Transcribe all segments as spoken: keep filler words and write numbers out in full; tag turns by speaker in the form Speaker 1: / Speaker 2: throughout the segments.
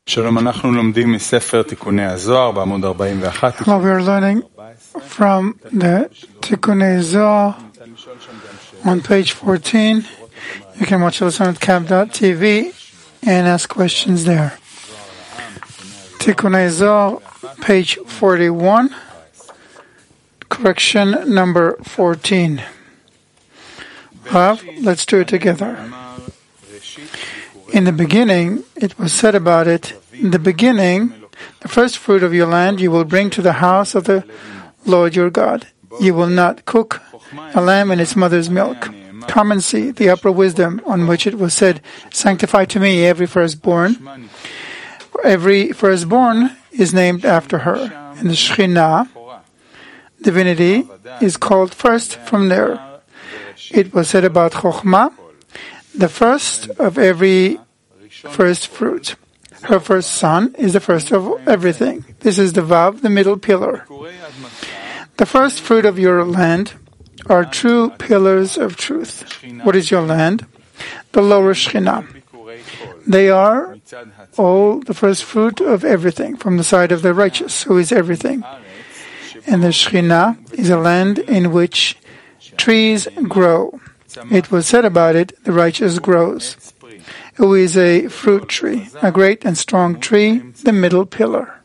Speaker 1: שלום, אנחנו לומדים מספר תיקוני הזוהר בעמוד ארבעים ואחת.
Speaker 2: Well, we are learning from the Tikkunei Zohar on page fourteen. You can watch us on cap dot t v and ask questions there. Tikkunei Zohar, page forty-one, correction number fourteen. Rav, let's do it together. In the beginning, it was said about it, in the beginning, the first fruit of your land you will bring to the house of the Lord your God. You will not cook a lamb in its mother's milk. Come and see the upper wisdom on which it was said, sanctify to me every firstborn. Every firstborn is named after her. And the Shekhinah, divinity, is called first from there. It was said about Chokhmah, the first of every first fruit. Her first son is the first of everything. This is the Vav, the middle pillar. The first fruit of your land are true pillars of truth. What is your land? The lower Shekhinah. They are all the first fruit of everything, from the side of the righteous, who is everything. And the Shekhinah is a land in which trees grow. It was said about it, the righteous grows, who is a fruit tree, a great and strong tree, the middle pillar.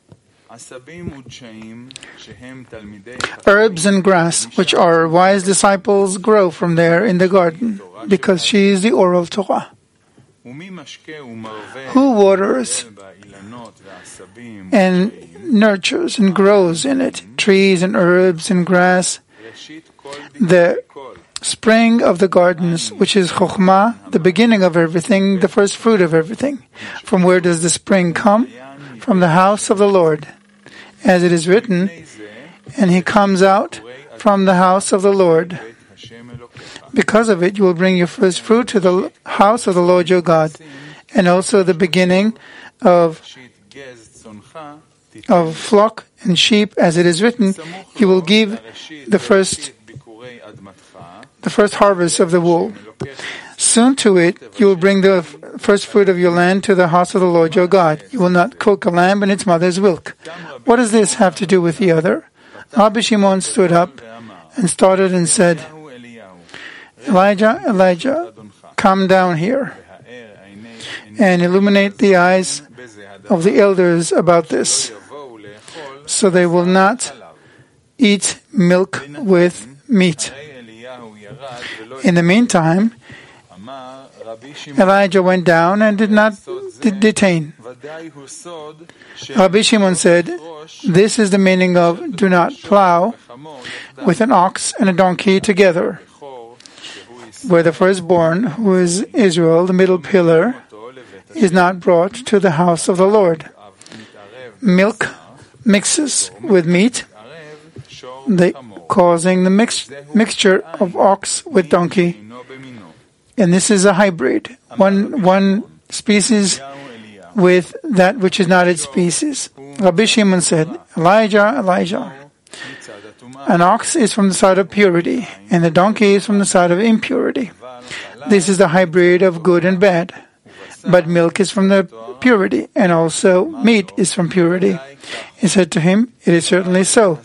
Speaker 2: Herbs and grass, which are wise disciples, grow from there in the garden, because she is the oral Torah. Who waters and nurtures and grows in it, trees and herbs and grass, the spring of the gardens, which is Chokhmah, the beginning of everything, the first fruit of everything. From where does the spring come? From the house of the Lord. As it is written, and he comes out from the house of the Lord. Because of it, you will bring your first fruit to the house of the Lord your God, and also the beginning of, of flock and sheep, as it is written, you will give the first the first harvest of the wool. Soon to it, you will bring the first fruit of your land to the house of the Lord your God. You will not cook a lamb in its mother's milk. What does this have to do with the other? Rabbi Shimon stood up and started and said, Elijah, Elijah, come down here and illuminate the eyes of the elders about this, so they will not eat milk with meat. In the meantime, Elijah went down and did not d- detain. Rabbi Shimon said, this is the meaning of do not plow with an ox and a donkey together, where the firstborn, who is Israel, the middle pillar, is not brought to the house of the Lord. Milk mixes with meat, they causing the mix, mixture of ox with donkey. And this is a hybrid, one one species with that which is not its species. Rabbi Shimon said, Elijah, Elijah, an ox is from the side of purity, and the donkey is from the side of impurity. This is the hybrid of good and bad. But milk is from the purity, and also meat is from purity. He said to him, it is certainly so.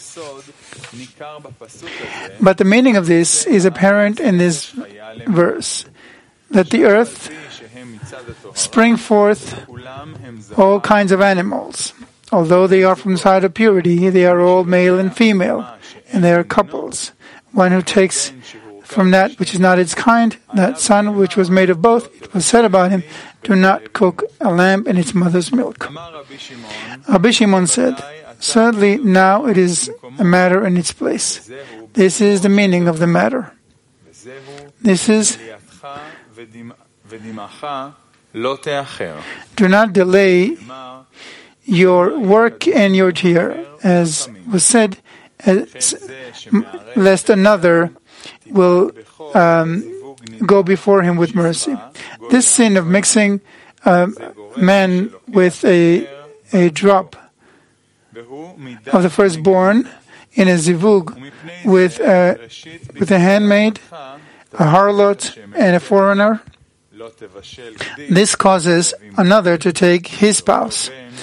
Speaker 2: But the meaning of this is apparent in this verse, that the earth spring forth all kinds of animals. Although they are from the side of purity, they are all male and female, and they are couples. One who takes from that which is not its kind, that son which was made of both, it was said about him, do not cook a lamb in its mother's milk. Rabbi Shimon said, certainly now it is a matter in its place. This is the meaning of the matter. This is, do not delay your work and your tear, as was said, as, lest another will um, go before him with mercy. This sin of mixing a man with a, a drop of the firstborn in a zivug with a, with a handmaid, a harlot, and a foreigner, this causes another to take his spouse.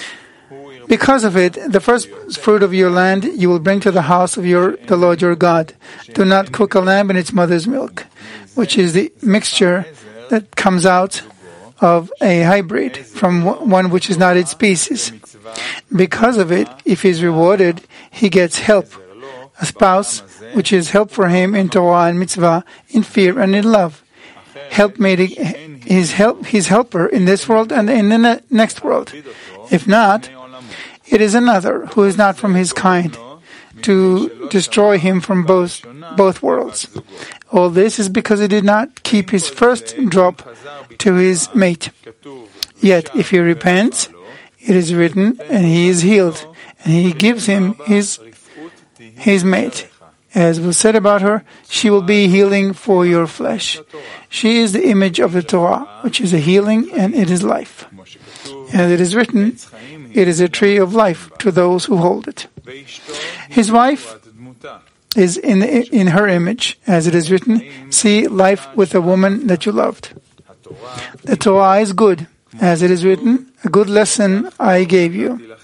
Speaker 2: Because of it, the first fruit of your land you will bring to the house of your the Lord your God. Do not cook a lamb in its mother's milk, which is the mixture that comes out of a hybrid from one which is not its species. Because of it, if he is rewarded, he gets help, a spouse, which is help for him in Torah and mitzvah, in fear and in love. Helpmate, his help, his helper in this world and in the ne- next world. If not, it is another who is not from his kind, to destroy him from both both worlds. All this is because he did not keep his first drop to his mate. Yet, if he repents, it is written, and he is healed, and he gives him his his mate. As was said about her, she will be healing for your flesh. She is the image of the Torah, which is a healing, and it is life. As it is written, it is a tree of life to those who hold it. His wife is in the, in her image, as it is written, see life with a woman that you loved. The Torah is good, as it is written, a good lesson I gave you.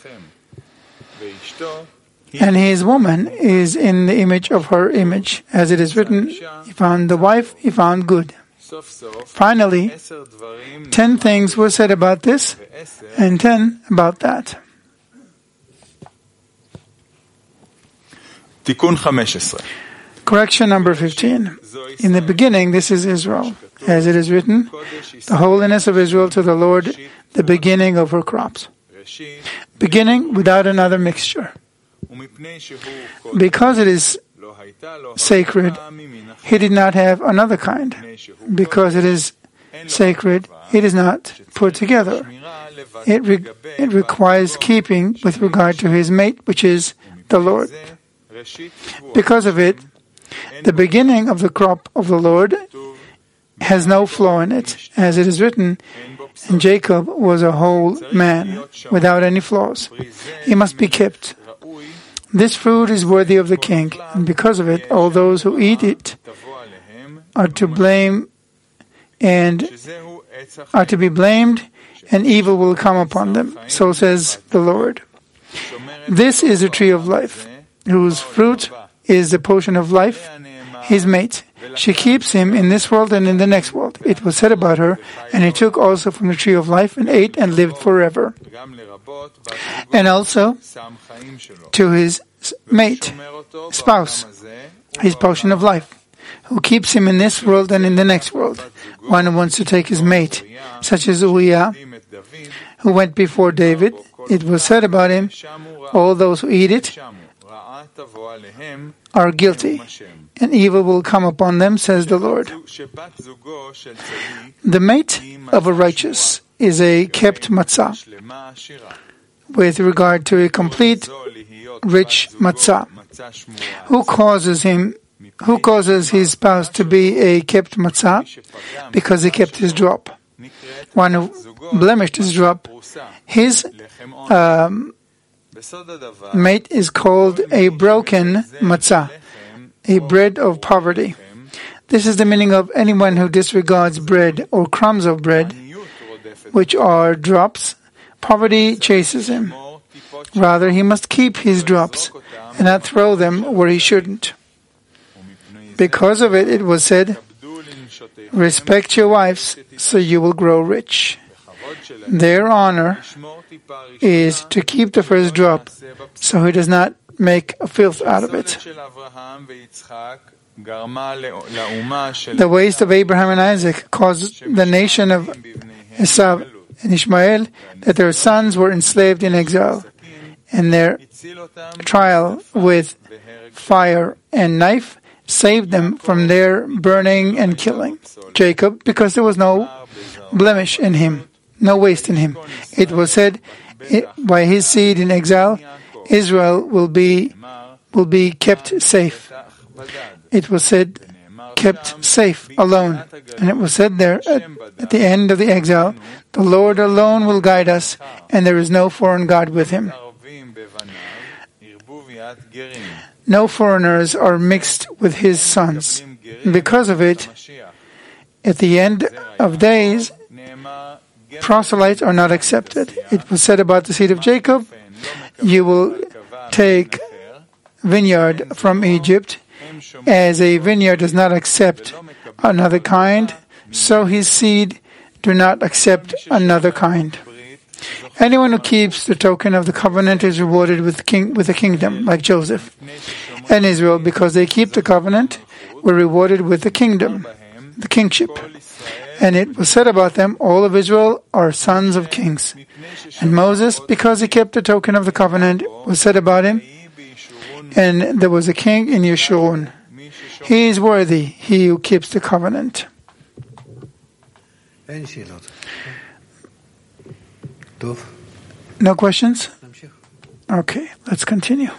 Speaker 2: And his woman is in the image of her image, as it is written, he found the wife, he found good. Finally, ten things were said about this, and ten about that. Correction number fifteen. In the beginning, this is Israel. As it is written, the holiness of Israel to the Lord, the beginning of her crops. Beginning without another mixture. Because it is sacred, he did not have another kind. Because it is sacred, it is not put together. It, re- it requires keeping with regard to his mate, which is the Lord. Because of it, the beginning of the crop of the Lord has no flaw in it, as it is written, and Jacob was a whole man, without any flaws. He must be kept. This fruit is worthy of the king, and because of it, all those who eat it are to blame and are to be blamed, and evil will come upon them. So says the Lord. This is the tree of life, whose fruit is the portion of life, his mate. She keeps him in this world and in the next world. It was said about her, and he took also from the tree of life and ate and lived forever. And also to his mate, spouse, his portion of life, who keeps him in this world and in the next world. One who wants to take his mate, such as Uriah, who went before David. It was said about him, all those who eat it are guilty, and evil will come upon them, says the Lord. The mate of a righteous is a kept matzah, with regard to a complete, rich matzah. Who causes him, who causes his spouse to be a kept matzah? Because he kept his drop. One who blemished his drop, his um, mate is called a broken matzah, a bread of poverty. This is the meaning of anyone who disregards bread or crumbs of bread, which are drops. Poverty chases him. Rather, he must keep his drops and not throw them where he shouldn't. Because of it, it was said, respect your wives so you will grow rich. Their honor is to keep the first drop so he does not make a filth out of it. The waste of Abraham and Isaac caused the nation of Esau and Ishmael that their sons were enslaved in exile, and their trial with fire and knife saved them from their burning and killing. Jacob, because there was no blemish in him, no waste in him. It was said, it, by his seed in exile, Israel will be will be kept safe. It was said, kept safe, alone. And it was said there, at, at the end of the exile, the Lord alone will guide us, and there is no foreign God with him. No foreigners are mixed with his sons. Because of it, at the end of days, proselytes are not accepted. It was said about the seed of Jacob, you will take vineyard from Egypt. As a vineyard does not accept another kind, so his seed do not accept another kind. Anyone who keeps the token of the covenant is rewarded with king with a kingdom, like Joseph and Israel, because they keep the covenant, were rewarded with the kingdom, the kingship. And it was said about them, all of Israel are sons of kings. And Moses, because he kept the token of the covenant, was said about him, and there was a king in Yeshurun. He is worthy, he who keeps the covenant. No questions? Okay, let's continue.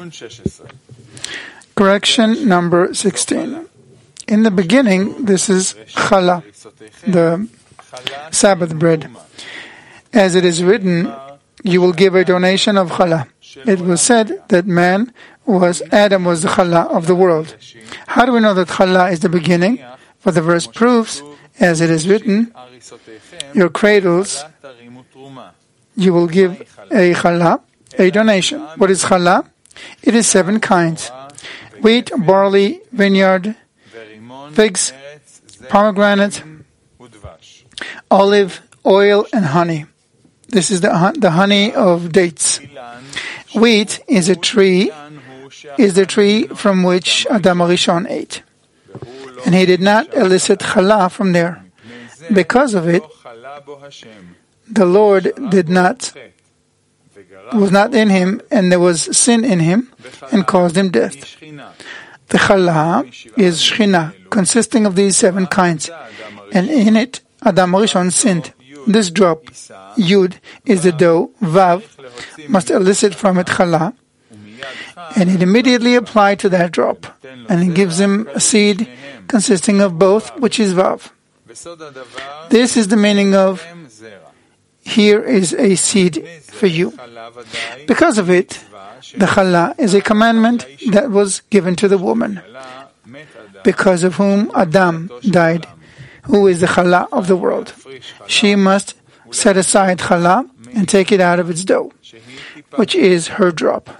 Speaker 2: Correction number sixteen. In the beginning, this is challah, the Sabbath bread. As it is written, you will give a donation of challah. It was said that man was, Adam was the challah of the world. How do we know that challah is the beginning? For the verse proves, as it is written, your cradles, you will give a challah, a donation. What is challah? It is seven kinds: wheat, barley, vineyard, figs, pomegranate, olive, oil, and honey. This is the, the honey of dates. Wheat is a tree, is the tree from which Adam HaRishon ate. And he did not elicit challah from there. Because of it, the Lord did not, was not in him, and there was sin in him, and caused him death. The challah is Shechina, consisting of these seven kinds, and in it, Adam HaRishon sinned. This drop, Yud, is the dough, Vav, must elicit from it challah, and it immediately applied to that drop, and it gives him a seed consisting of both, which is Vav. This is the meaning of, here is a seed for you. Because of it, the challah is a commandment that was given to the woman, because of whom Adam died, who is the challah of the world. She must set aside challah and take it out of its dough, which is her drop,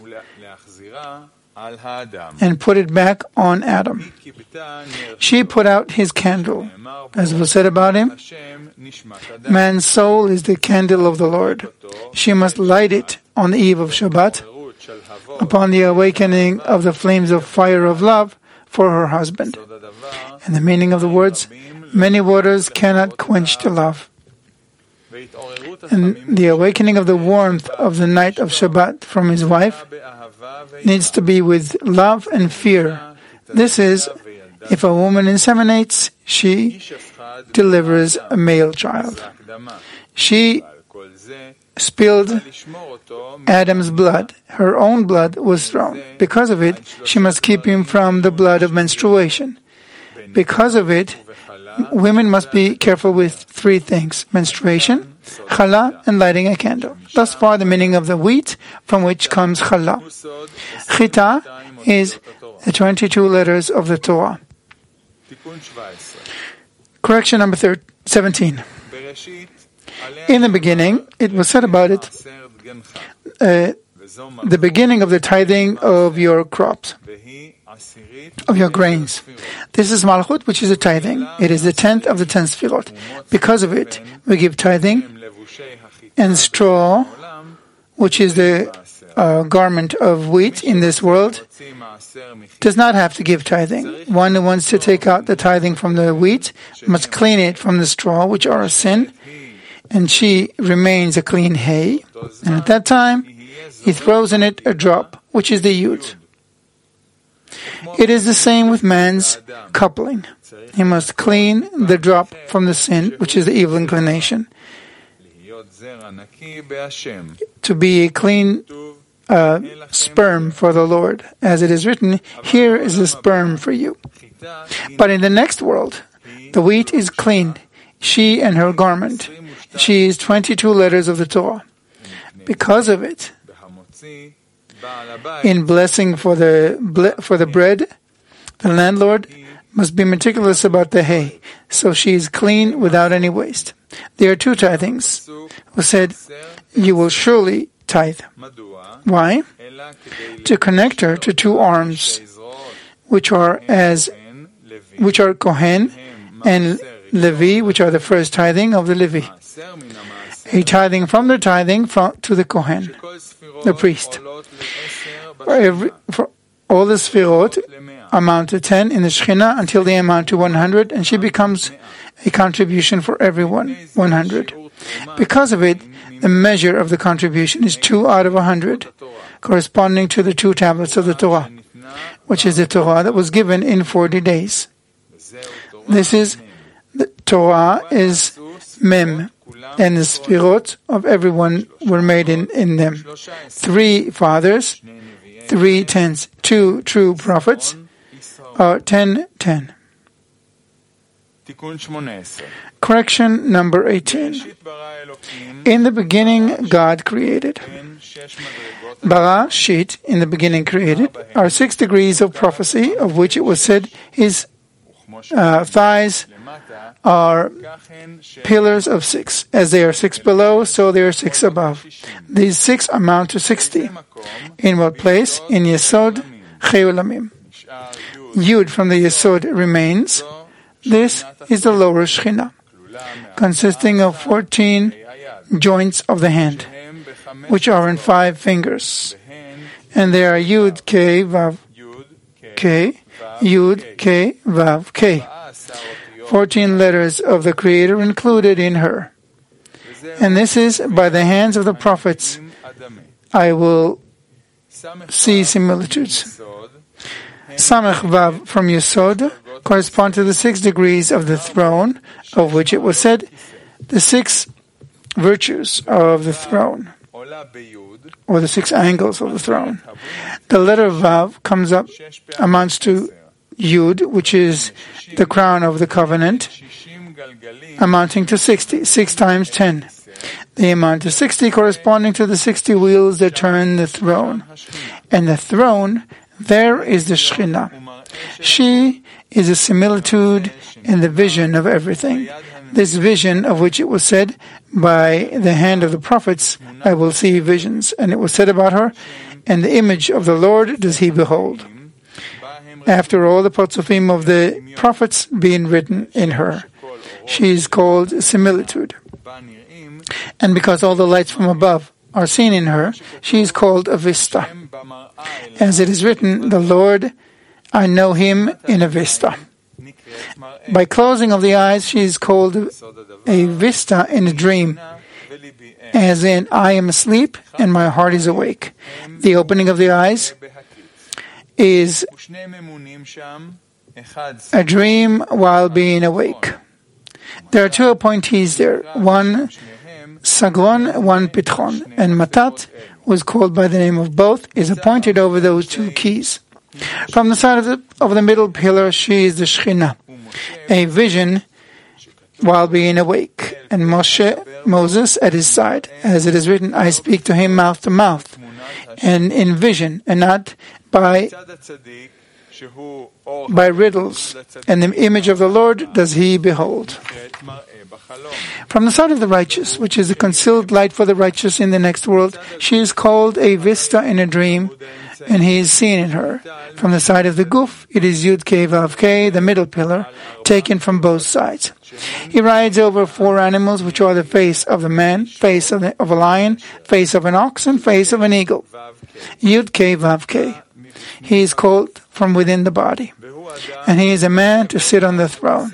Speaker 2: and put it back on Adam. She put out his candle. As was said about him, man's soul is the candle of the Lord. She must light it on the eve of Shabbat, upon the awakening of the flames of fire of love for her husband. And the meaning of the words, many waters cannot quench the love. And the awakening of the warmth of the night of Shabbat from his wife needs to be with love and fear. This is, if a woman inseminates, she delivers a male child. She spilled Adam's blood. Her own blood was thrown. Because of it, she must keep him from the blood of menstruation. Because of it, women must be careful with three things: menstruation, challah, and lighting a candle. Thus far, the meaning of the wheat from which comes challah. Chita is the twenty-two letters of the Torah. Correction number thirteen, seventeen. In the beginning, it was said about it, uh, the beginning of the tithing of your crops, of your grains. This is Malchut, which is a tithing. It is the tenth of the ten Sfirot. Because of it, we give tithing, and straw, which is the uh, garment of wheat in this world, does not have to give tithing. One who wants to take out the tithing from the wheat must clean it from the straw, which are a sin, and she remains a clean hay. And at that time, he throws in it a drop, which is the Yud. It is the same with man's coupling. He must clean the drop from the sin, which is the evil inclination, to be a clean uh, sperm for the Lord. As it is written, here is a sperm for you. But in the next world, the wheat is cleaned, she and her garment. She is twenty-two letters of the Torah. Because of it, in blessing for the for the bread, the landlord must be meticulous about the hay, so she is clean without any waste. There are two tithings. Who said, you will surely tithe. Why? To connect her to two arms, which are as which are Kohen and Levi, which are the first tithing of the Levi. A tithing from the tithing from, to the Kohen, the priest. For, every, for all the Sfirot amount to ten in the Shekhinah until they amount to one hundred, and she becomes a contribution for everyone, one hundred. Because of it, the measure of the contribution is two out of one hundred, corresponding to the two tablets of the Torah, which is the Torah that was given in forty days. This is, the Torah is Mem, and the Sfirot of everyone were made in, in them. Three fathers, three tens, two true prophets, are ten, ten. Correction number eighteen. In the beginning, God created. Bara, Shit, in the beginning created, are six degrees of prophecy, of which it was said his uh, thighs are pillars of six. As they are six below, so they are six above. These six amount to sixty. In what place? In Yesod, Cheulamim. Yud from the Yesod remains. This is the lower Shekhinah, consisting of fourteen joints of the hand, which are in five fingers. And they are Yud, K, Vav, K, Yud, K, Vav, K. Fourteen letters of the Creator included in her. And this is by the hands of the prophets. I will see similitudes. Samech Vav from Yesod correspond to the six degrees of the throne, of which it was said, the six virtues of the throne, or the six angles of the throne. The letter Vav comes up, amounts to Yud, which is the crown of the covenant, amounting to sixty, six times ten. They amount to sixty, corresponding to the sixty wheels that turn the throne. And the throne, there is the Shekhinah. She is a similitude in the vision of everything. This vision of which it was said, by the hand of the prophets, I will see visions. And it was said about her, and the image of the Lord does he behold. After all the Parzufim of the prophets being written in her, she is called similitude. And because all the lights from above are seen in her, she is called a vista. As it is written, the Lord, I know him in a vista. By closing of the eyes, she is called a vista in a dream, as in, I am asleep and my heart is awake. The opening of the eyes is a dream while being awake. There are two appointees there, one Sagron, one Pitchon, and Matat was called by the name of both, is appointed over those two keys. From the side of the, of the middle pillar, she is the Shekhinah, a vision while being awake, and Moshe, Moses, at his side. As it is written, I speak to him mouth to mouth, and in vision, and not by by riddles, and the image of the Lord does he behold. From the side of the righteous, which is a concealed light for the righteous in the next world, she is called a vista in a dream, and he is seen in her. From the side of the Guf, it is Yud K Vav K, the middle pillar, taken from both sides. He rides over four animals, which are the face of the man, face of, the, of a lion, face of an ox, and face of an eagle. Yud K Vav K. He is called from within the body, and he is a man to sit on the throne.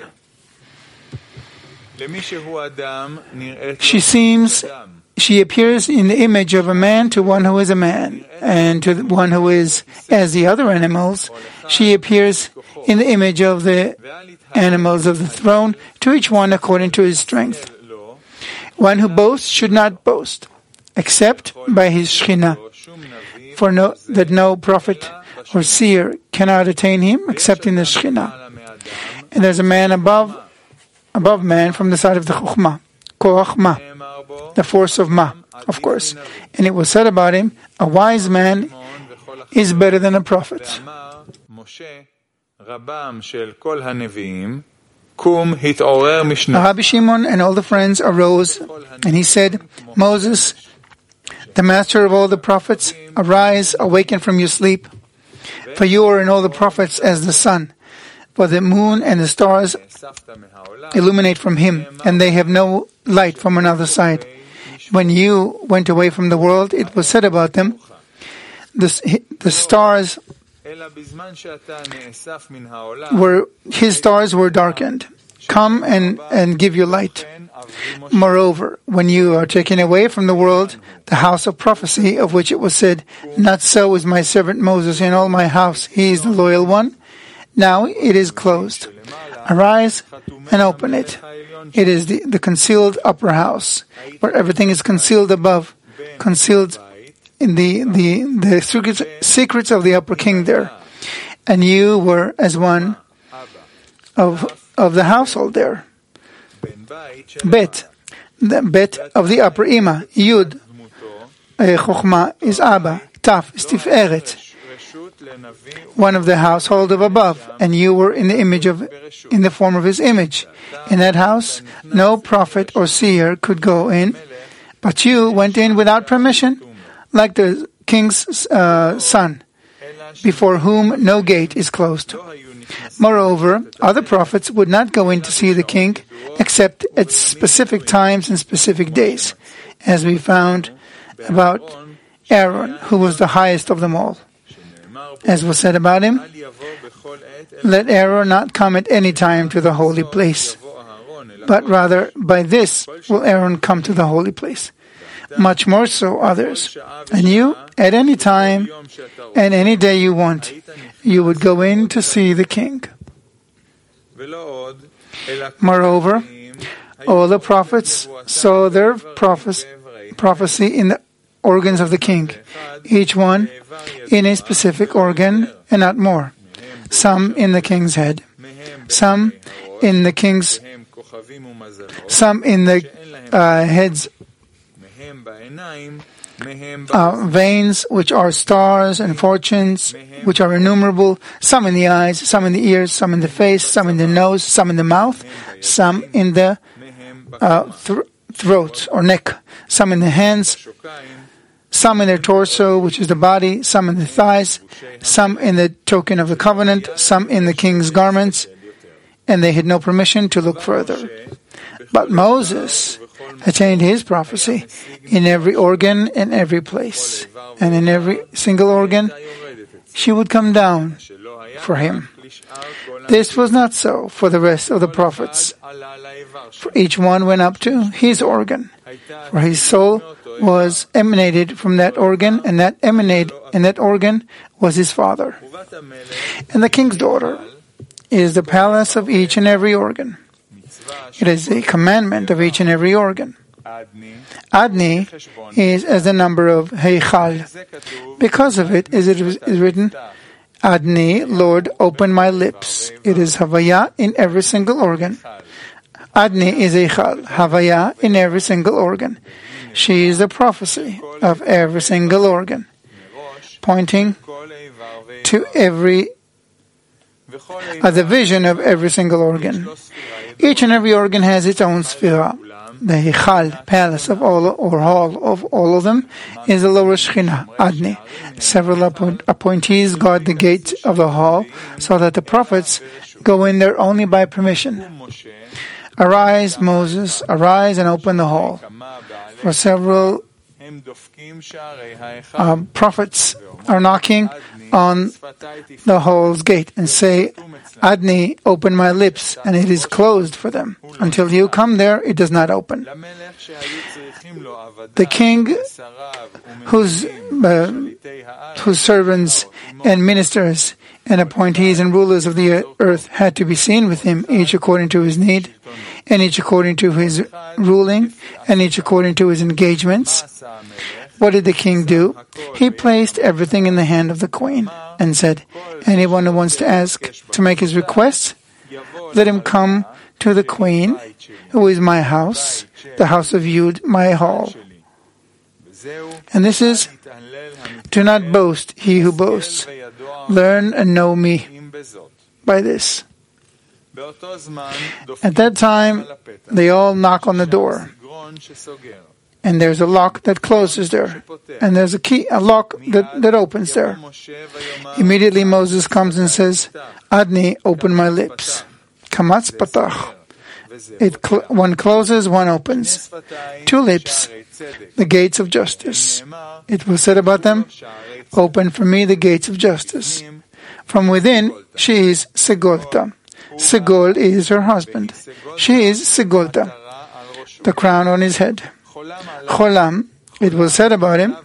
Speaker 2: She seems, she appears in the image of a man to one who is a man, and to one who is as the other animals, she appears in the image of the animals of the throne, to each one according to his strength. One who boasts should not boast, except by his Shekhinah, for no, that no prophet or seer cannot attain him except in the Shekhinah. And there's a man above above man from the side of the Chokhmah, Koach Ma, the force of Ma, of course. And it was said about him, a wise man is better than a prophet. Rabbi Shimon and all the friends arose, and he said, Moses, The master of all the prophets, arise, awaken from your sleep. For you are in all the prophets as the sun. For the moon and the stars illuminate from him, and they have no light from another side. When you went away from the world, it was said about them, the, the stars were, his stars were darkened. Come and, and give you light. Moreover, when you are taken away from the world, the house of prophecy, of which it was said, not so is my servant Moses in all my house, he is the loyal one. Now it is closed. Arise and open it. It is the, the concealed upper house, where everything is concealed above, concealed in the, the, the secrets, secrets of the upper king there. And you were as one of of the household there. Bet, the bet of the upper ima. Yud, uh, Chochma is Abba. Taf is Tiferet, one of the household of above. And you were in the image of, in the form of his image. In that house, no prophet or seer could go in, but you went in without permission, like the king's uh, son, before whom no gate is closed. Moreover, other prophets would not go in to see the king except at specific times and specific days, as we found about Aaron, who was the highest of them all. As was said about him, let Aaron not come at any time to the holy place, but rather by this will Aaron come to the holy place. Much more so others. And you, at any time and any day you want, you would go in to see the king. Moreover, all the prophets saw their prophes- prophecy in the organs of the king, each one in a specific organ and not more. Some in the king's head, some in the king's, some in the uh, heads Uh, veins, which are stars, and fortunes, which are innumerable, some in the eyes, some in the ears, some in the face, some in the nose, some in the mouth, some in the uh, th- throat or neck, some in the hands, some in their torso, which is the body, some in the thighs, some in the token of the covenant, some in the king's garments, and they had no permission to look further. But Moses attained his prophecy in every organ and every place, and in every single organ she would come down for him. This was not so for the rest of the prophets, for each one went up to his organ, for his soul was emanated from that organ, and that emanate and that organ was his father. And the king's daughter is the palace of each and every organ. It is a commandment of each and every organ. Adni is as the number of Heichal. Because of it, as it is written, Adni, Lord, open my lips. It is Havaya in every single organ. Adni is Eichal, Havaya in every single organ. She is the prophecy of every single organ, pointing to every uh, the vision of every single organ. Each and every organ has its own sphera. The Heichal, palace of all, or hall of all of them, is the lower Shechina, Adni. Several appoint- appointees guard the gate of the hall, so that the prophets go in there only by permission. Arise, Moses, arise and open the hall. For several uh, prophets are knocking on the hall's gate and say, Adni, open my lips, and it is closed for them. Until you come there, it does not open. The king, whose, uh, whose servants and ministers and appointees and rulers of the earth had to be seen with him, each according to his need, and each according to his ruling, and each according to his engagements. What did the king do? He placed everything in the hand of the queen and said, anyone who wants to ask, to make his requests, let him come to the queen, who is my house, the house of Yud, my hall. And this is, do not boast, he who boasts. Learn and know me by this. At that time, they all knock on the door. and there's a lock that closes there, and there's a key, a lock that, that opens there. Immediately Moses comes and says, Adni, open my lips. Kamatz patach. It cl- one closes, one opens. Two lips, the gates of justice. It was said about them, open for me the gates of justice. From within, she is Segolta. Segol is her husband. She is Segolta, the crown on his head. Cholam, it was said about him,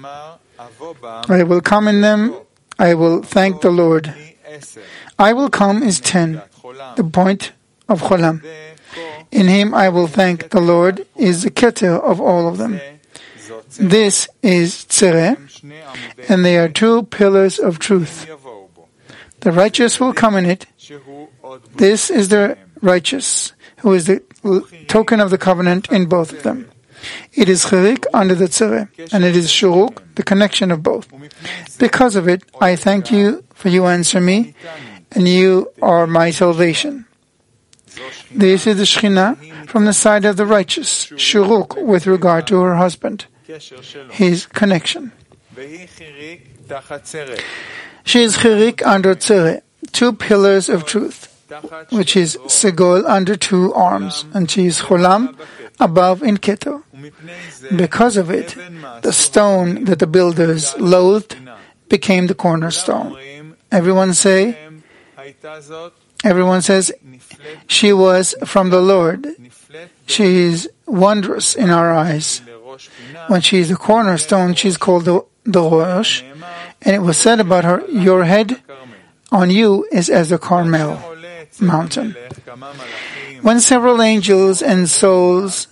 Speaker 2: I will come in them, I will thank the Lord. I will come is ten, the point of Cholam. In him I will thank the Lord is the keter of all of them. This is Tzereh, and they are two pillars of truth. The righteous will come in it. This is the righteous, who is the token of the covenant in both of them. It is chirik under the tzereh, and it is shuruk, the connection of both. Because of it, I thank you, for you answer me, and you are my salvation. This is the Shekhinah from the side of the righteous, shuruk, with regard to her husband, his connection. She is chirik under tzereh, two pillars of truth, which is segol under two arms, and she is cholam above in keter. Because of it, the stone that the builders loathed became the cornerstone. Everyone say, everyone says, she was from the Lord. She is wondrous in our eyes. When she is the cornerstone, she is called the, the Rosh, and it was said about her, your head on you is as the Carmel mountain. When several angels and souls,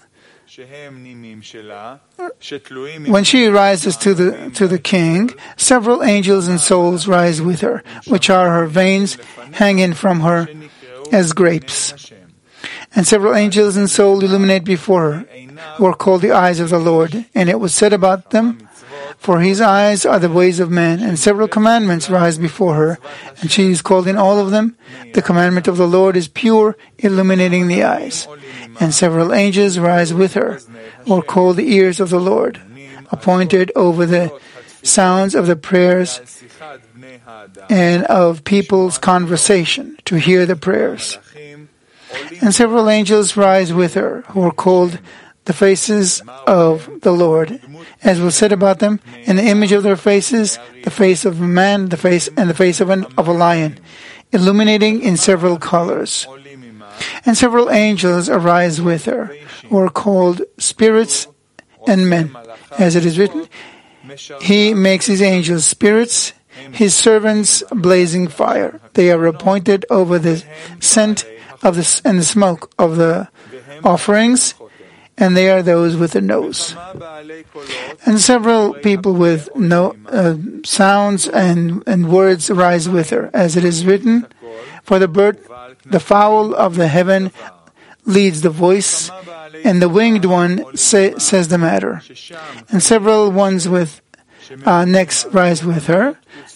Speaker 2: when she rises to the to the king, several angels and souls rise with her, which are her veins hanging from her as grapes. And several angels and souls illuminate before her, who are called the eyes of the Lord. And it was said about them, for his eyes are the ways of man, and several commandments rise before her, and she is called in all of them. The commandment of the Lord is pure, illuminating the eyes. And several angels rise with her, or called the ears of the Lord, appointed over the sounds of the prayers and of people's conversation, to hear the prayers. And several angels rise with her, who are called the faces of the Lord, as was said about them, in the image of their faces, the face of a man, the face and the face of an of a lion, illuminating in several colors. And several angels arise with her, who are called spirits and men, as it is written, he makes his angels spirits, his servants blazing fire. They are appointed over the scent of the and the smoke of the offerings, and they are those with a nose. And several people with no uh, sounds and, and words rise with her, as it is written, for the bird, the fowl of the heaven leads the voice, and the winged one say, says the matter. And several ones with uh, necks rise with her,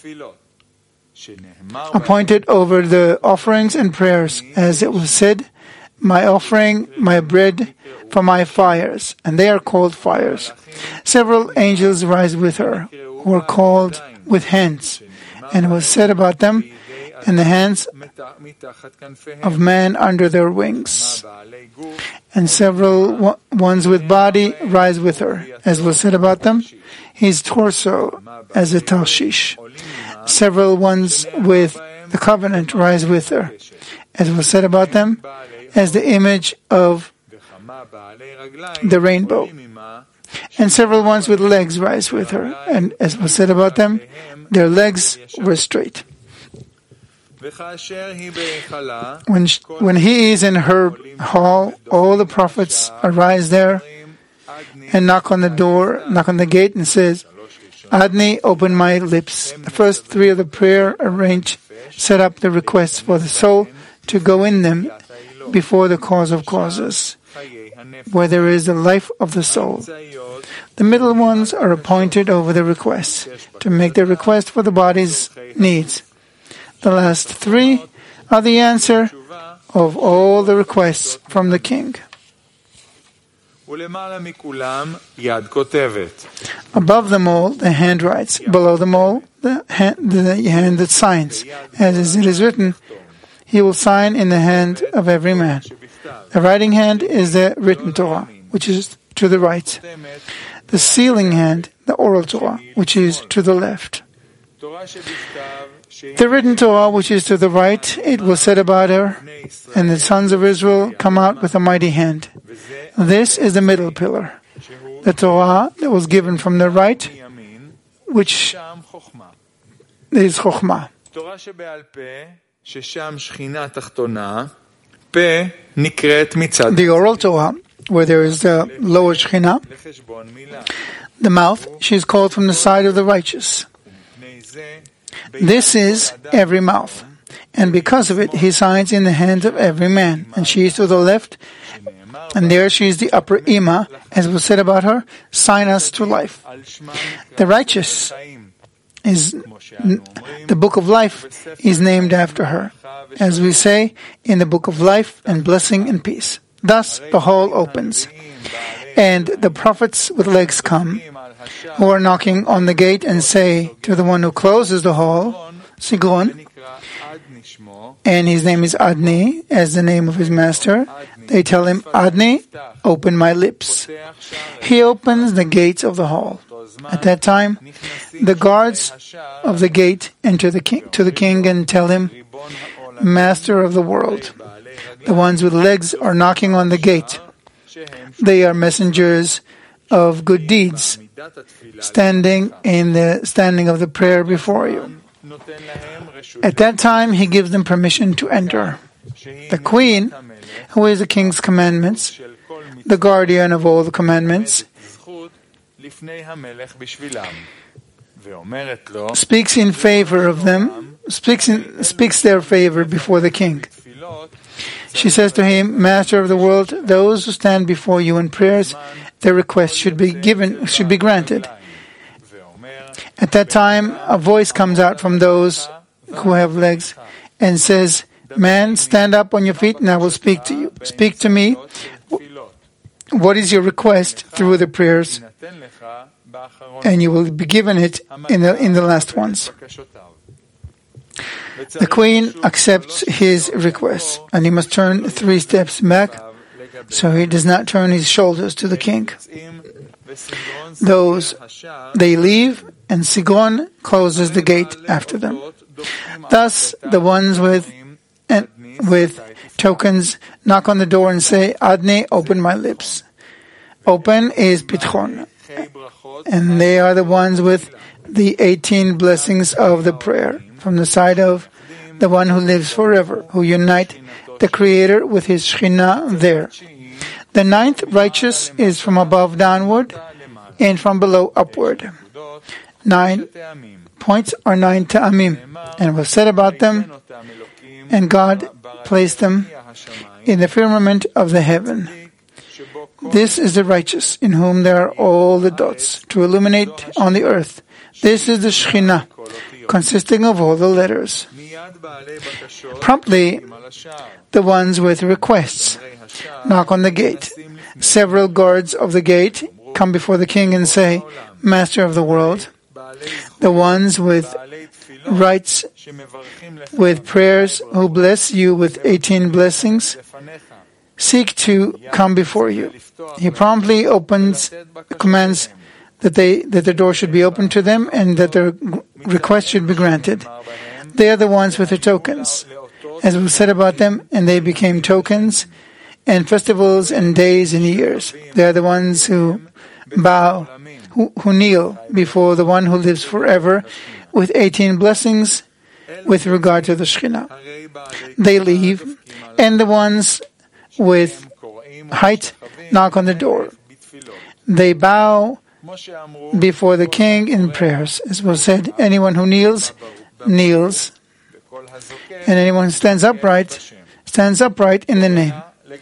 Speaker 2: appointed over the offerings and prayers, as it was said, my offering, my bread for my fires, and they are called fires. Several angels rise with her, who are called with hands, and it was said about them, and the hands of man under their wings. And several ones with body rise with her, as was said about them, his torso as a Tarshish. Several ones with the covenant rise with her, as was said about them, as the image of the rainbow. And several ones with legs rise with her, and as was said about them, their legs were straight. When, she, when he is in her hall, all the prophets arise there and knock on the door, knock on the gate, and says, Adni, open my lips. The first three of the prayer arrange, set up the requests for the soul to go in them before the cause of causes, where there is the life of the soul. The middle ones are appointed over the requests, to make the request for the body's needs. The last three are the answer of all the requests from the king. Above them all, the hand writes. Below them all, the hand, the hand that signs. As it is written, he will sign in the hand of every man. The writing hand is the written Torah, which is to the right. The sealing hand, the oral Torah, which is to the left. The written Torah, which is to the right, it was said about her, and the sons of Israel come out with a mighty hand. This is the middle pillar, the Torah that was given from the right, which is Chokhmah. The oral Torah, where there is the lower Shekhinah, the mouth, she is called from the side of the righteous. This is every mouth, and because of it, he signs in the hand of every man, and she is to the left, and there she is the upper Ima, as was said about her, sign us to life. The righteous is, the book of life is named after her, as we say in the book of life and blessing and peace. Thus the hall opens, and the prophets with legs come, who are knocking on the gate and say to the one who closes the hall, Sigron, and his name is Adni, as the name of his master. They tell him, Adni, open my lips. He opens the gates of the hall. At that time, the guards of the gate enter the king, to the king and tell him, Master of the world. The ones with legs are knocking on the gate. They are messengers of good deeds, standing in the standing of the prayer before you. At that time, he gives them permission to enter. The queen, who is the king's commandments, the guardian of all the commandments, speaks in favor of them, speaks in, speaks their favor before the king. She says to him, Master of the world, those who stand before you in prayers, their request should be given, should be granted. At that time, a voice comes out from those who have legs and says, Man, stand up on your feet and I will speak to you. Speak to me. What is your request through the prayers? And you will be given it in the, in the last ones. The queen accepts his request, and he must turn three steps back, so he does not turn his shoulders to the king. Those, they leave, and Sigron closes the gate after them. Thus, the ones with and with tokens knock on the door and say, Adni, open my lips. Open is Pitchon, and they are the ones with the eighteen blessings of the prayer, from the side of the one who lives forever, who unite the Creator with his Shekhinah there. The ninth righteous is from above downward and from below upward. Nine points are nine ta'amim, and was said about them, and God placed them in the firmament of the heaven. This is the righteous, in whom there are all the dots, to illuminate on the earth. This is the Shekhinah, consisting of all the letters. Promptly, the ones with requests knock on the gate. Several guards of the gate come before the king and say, Master of the world. The ones with rights, with prayers, who bless you with eighteen blessings, seek to come before you. He promptly opens, commands that they that the door should be opened to them and that their request should be granted. They are the ones with the tokens, as was said about them, and they became tokens, and festivals and days and years. They are the ones who bow, who, who kneel before the one who lives forever, with eighteen blessings with regard to the Shekhinah. They leave, and the ones with height knock on the door. They bow before the king in prayers. As was said, anyone who kneels, kneels, and anyone who stands upright, stands upright in the name.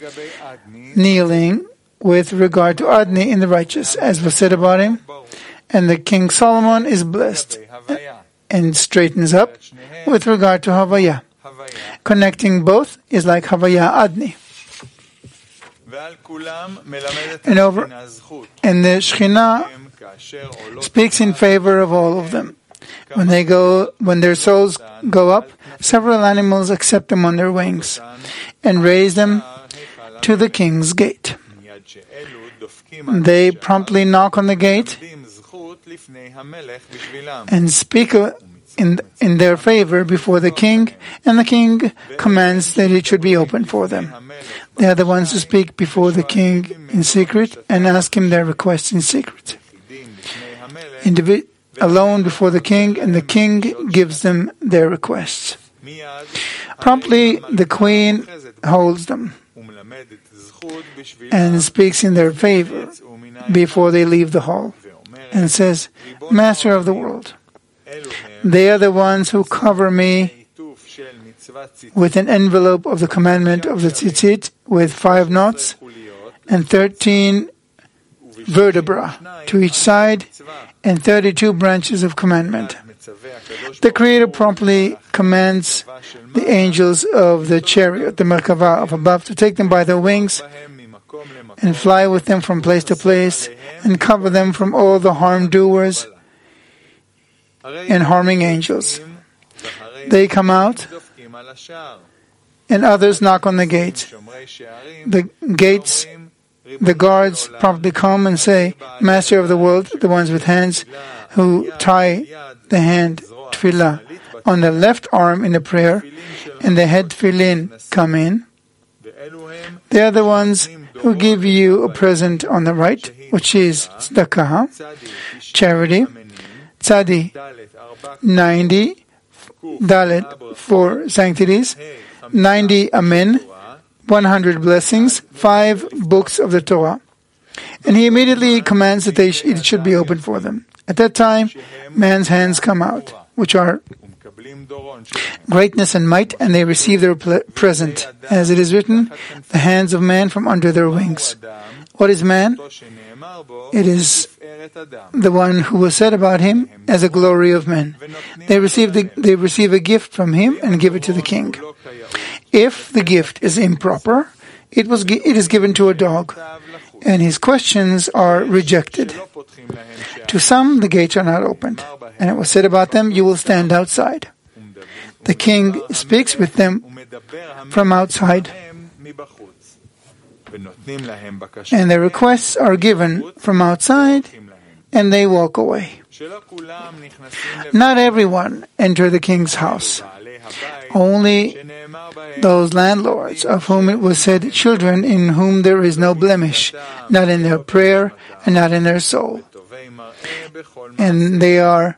Speaker 2: Kneeling with regard to Adni in the righteous, as was said about him, and the King Solomon is blessed and straightens up with regard to Havaya. Connecting both is like Havaya Adni. And over, and the Shekhinah speaks in favor of all of them. When they go, when their souls go up, several animals accept them on their wings and raise them to the king's gate. They promptly knock on the gate and speak in, in their favor before the king, and the king commands that it should be opened for them. They are the ones who speak before the king in secret and ask him their requests in secret. Individ- alone before the king, and the king gives them their requests. Promptly, the queen holds them and speaks in their favor before they leave the hall, and says, Master of the world, they are the ones who cover me with an envelope of the commandment of the tzitzit with five knots and thirteen vertebrae to each side and thirty-two branches of commandment. The Creator promptly commands the angels of the chariot, the Merkava of above, to take them by their wings and fly with them from place to place and cover them from all the harm doers and harming angels. They come out, and others knock on the gates. The gates, the guards promptly come and say, Master of the world, the ones with hands who tie the hand tefillah on the left arm in the prayer, and the head tefillin come in. They are the ones who give you a present on the right, which is tzedakah, charity, tzadi, ninety, dalet, four sanctities, ninety amen, one hundred blessings, five books of the Torah. And he immediately commands that they sh- it should be opened for them. At that time, man's hands come out, which are greatness and might, and they receive their ple- present. As it is written, the hands of man from under their wings. What is man? It is the one who was said about him as a glory of men. They receive the, they receive a gift from him and give it to the king. If the gift is improper, it was it is given to a dog, and his questions are rejected. To some, the gates are not opened, and it was said about them, you will stand outside. The king speaks with them from outside, and their requests are given from outside, and they walk away. Not everyone enter the king's house. Only those landlords of whom it was said, children in whom there is no blemish, not in their prayer and not in their soul. And they are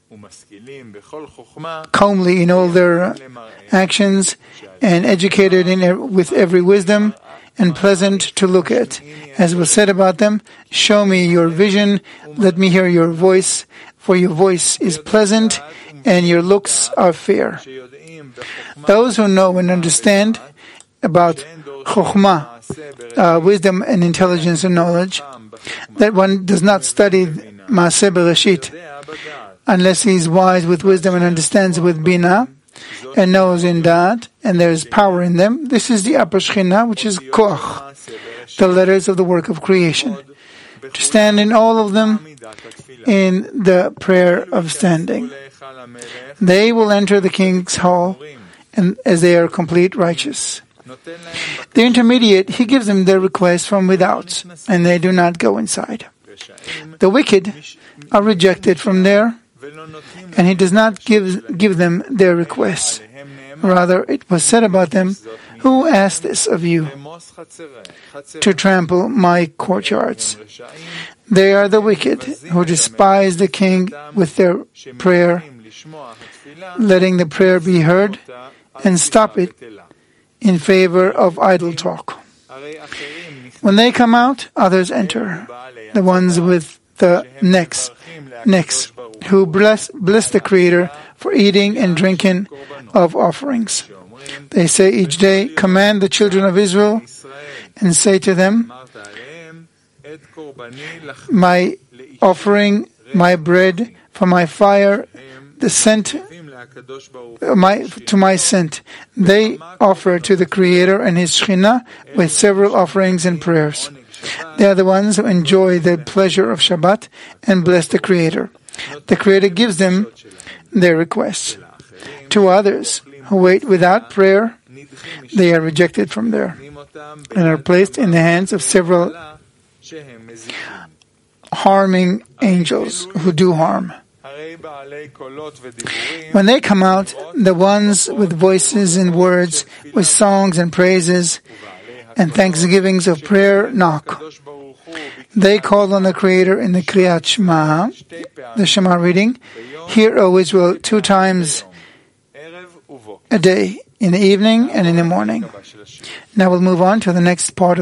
Speaker 2: comely in all their actions and educated in with every wisdom and pleasant to look at. As was said about them, show me your vision, let me hear your voice, for your voice is pleasant and your looks are fair. Those who know and understand about chokhmah, uh, wisdom and intelligence and knowledge, that one does not study Maaseh Bereshit unless he is wise with wisdom and understands with Bina and knows in that, and there is power in them. This is the upper Shekhinah, which is Koach, the letters of the work of creation. To stand in all of them in the prayer of standing. They will enter the king's hall, and as they are complete righteous. The intermediate, he gives them their request from without, and they do not go inside. The wicked are rejected from there, and he does not give give them their requests. Rather, it was said about them, who asked this of you, to trample my courtyards? They are the wicked, who despise the king with their prayer, letting the prayer be heard, and stop it in favor of idle talk. When they come out, others enter, the ones with the necks, necks who bless, bless the Creator for eating and drinking of offerings. They say each day, command the children of Israel and say to them, my offering, my bread for my fire, the scent, uh, my, to my scent. They offer to the Creator and His Shekhinah with several offerings and prayers. They are the ones who enjoy the pleasure of Shabbat and bless the Creator. The Creator gives them their requests. To others who wait without prayer, they are rejected from there and are placed in the hands of several harming angels who do harm. When they come out, the ones with voices and words, with songs and praises and thanksgivings of prayer knock. They call on the Creator in the Kriyat Shema, the Shema reading, Hear, O Israel, two times a day, in the evening and in the morning. Now we'll move on to the next part of